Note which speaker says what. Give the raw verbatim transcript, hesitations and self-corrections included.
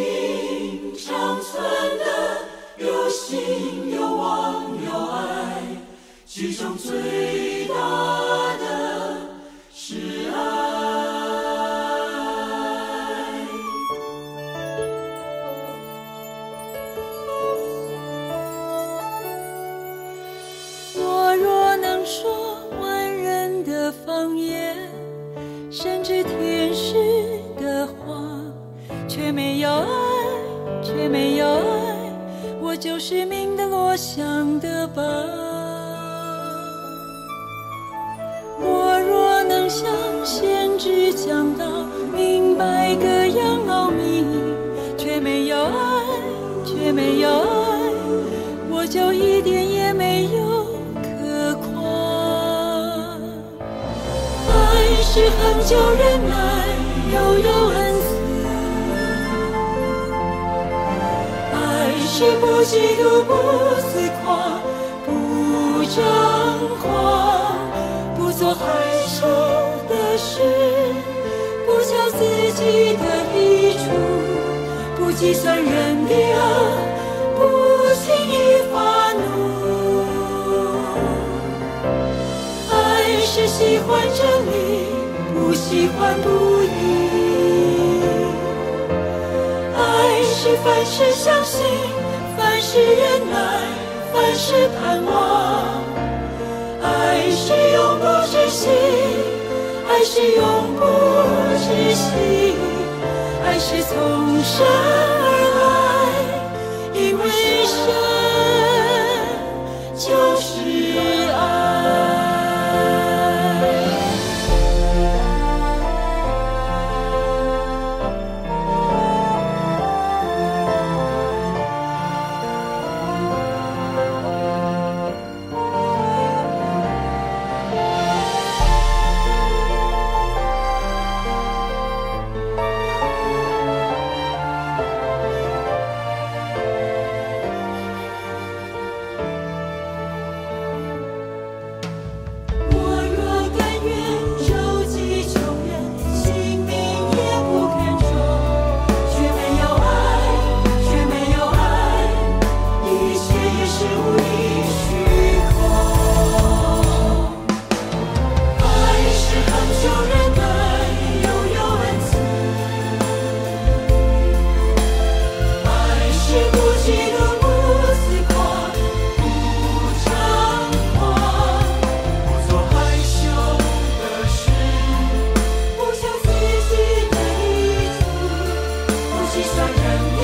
Speaker 1: 长存的有信有望有爱，其中最大的是爱。
Speaker 2: 我若能说万人的方言，甚至天使的话，却没有爱，却没有爱，我就是鸣的落响的吧。我若能像先知讲道，明白各样奥秘，却没有爱，却没有爱，我就一点也没有可夸。爱是恒久忍耐，又有恩慈，爱是不嫉妒，不自夸，不张狂，不做害羞的事，不叫自己的益处，不计算人的恶，不轻易发怒。爱是喜欢真理，不喜欢不义。爱是凡事相信，凡事忍耐，凡事盼望。爱是永不止息，爱是永不止息，爱是从神而来，因为神就是爱。
Speaker 1: 计算人